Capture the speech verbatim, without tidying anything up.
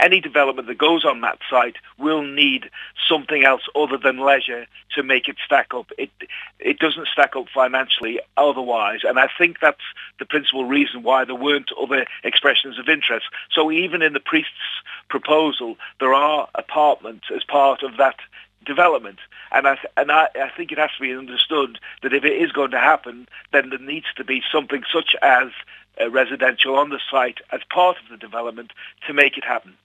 any development that goes on that site will need something else other than leisure to make it stack up. It it doesn't stack up financially otherwise, and I think that's the principal reason why there weren't other expressions of interest. So even in the Priest's proposal, there are apartments as part of that development, and I th- and I, I think it has to be understood that if it is going to happen, then there needs to be something such as uh, residential on the site as part of the development to make it happen.